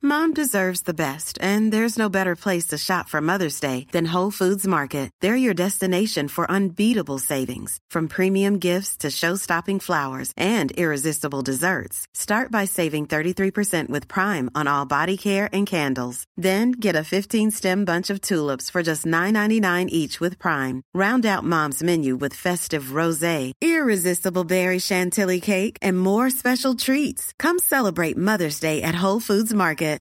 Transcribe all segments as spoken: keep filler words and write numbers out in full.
Mom deserves the best, and there's no better place to shop for Mother's Day than Whole Foods Market. They're your destination for unbeatable savings, from premium gifts to show-stopping flowers and irresistible desserts. Start by saving thirty-three percent with Prime on all body care and candles. Then get a fifteen-stem bunch of tulips for just nine ninety-nine each with Prime. Round out Mom's menu with festive rosé, irresistible berry chantilly cake, and more special treats. Come celebrate Mother's Day at Whole Foods Market.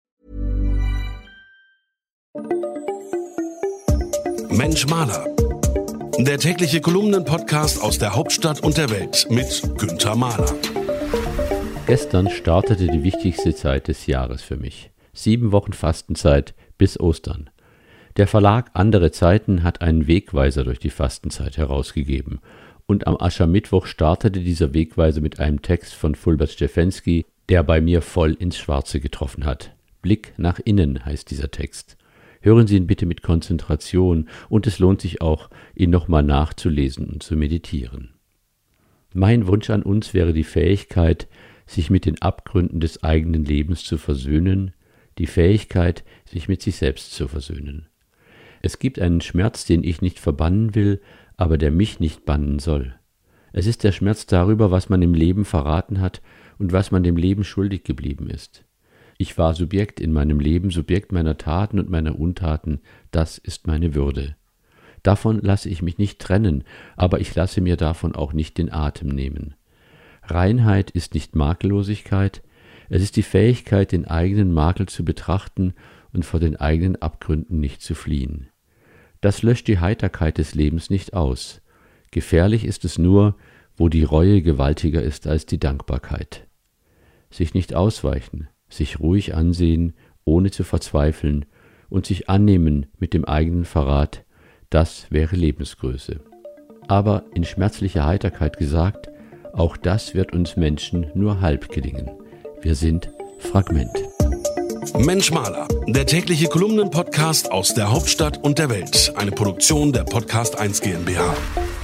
Mensch Maler. Der tägliche Kolumnen-Podcast aus der Hauptstadt und der Welt mit Günther Mahler. Gestern startete die wichtigste Zeit des Jahres für mich. Sieben Wochen Fastenzeit bis Ostern. Der Verlag Andere Zeiten hat einen Wegweiser durch die Fastenzeit herausgegeben. Und am Aschermittwoch startete dieser Wegweiser mit einem Text von Fulbert Stefensky, der bei mir voll ins Schwarze getroffen hat. Blick nach innen heißt dieser Text. Hören Sie ihn bitte mit Konzentration, und es lohnt sich auch, ihn nochmal nachzulesen und zu meditieren. Mein Wunsch an uns wäre die Fähigkeit, sich mit den Abgründen des eigenen Lebens zu versöhnen, die Fähigkeit, sich mit sich selbst zu versöhnen. Es gibt einen Schmerz, den ich nicht verbannen will, aber der mich nicht bannen soll. Es ist der Schmerz darüber, was man im Leben verraten hat und was man dem Leben schuldig geblieben ist. Ich war Subjekt in meinem Leben, Subjekt meiner Taten und meiner Untaten, das ist meine Würde. Davon lasse ich mich nicht trennen, aber ich lasse mir davon auch nicht den Atem nehmen. Reinheit ist nicht Makellosigkeit, es ist die Fähigkeit, den eigenen Makel zu betrachten und vor den eigenen Abgründen nicht zu fliehen. Das löscht die Heiterkeit des Lebens nicht aus. Gefährlich ist es nur, wo die Reue gewaltiger ist als die Dankbarkeit. Sich nicht ausweichen, sich ruhig ansehen, ohne zu verzweifeln und sich annehmen mit dem eigenen Verrat, das wäre Lebensgröße. Aber in schmerzlicher Heiterkeit gesagt, auch das wird uns Menschen nur halb gelingen. Wir sind Fragment. Mensch Maler, der tägliche Kolumnen-Podcast aus der Hauptstadt und der Welt. Eine Produktion der Podcast eins GmbH.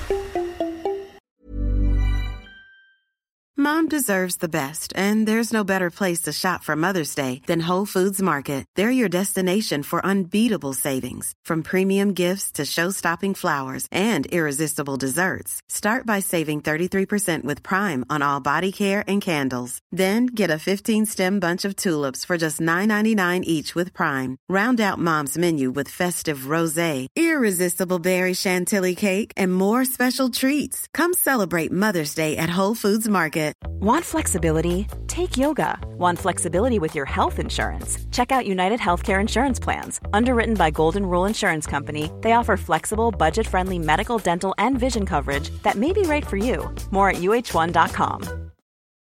Mom deserves the best, and there's no better place to shop for Mother's Day than Whole Foods Market. They're your destination for unbeatable savings, from premium gifts to show-stopping flowers and irresistible desserts. Start by saving thirty-three percent with Prime on all body care and candles. Then get a fifteen-stem bunch of tulips for just nine ninety-nine each with Prime. Round out Mom's menu with festive rosé, irresistible berry chantilly cake, and more special treats. Come celebrate Mother's Day at Whole Foods Market. Want flexibility? Take yoga. Want flexibility with your health insurance? Check out United Healthcare Insurance Plans. Underwritten by Golden Rule Insurance Company, they offer flexible, budget-friendly medical, dental, and vision coverage that may be right for you. More at U H one dot com.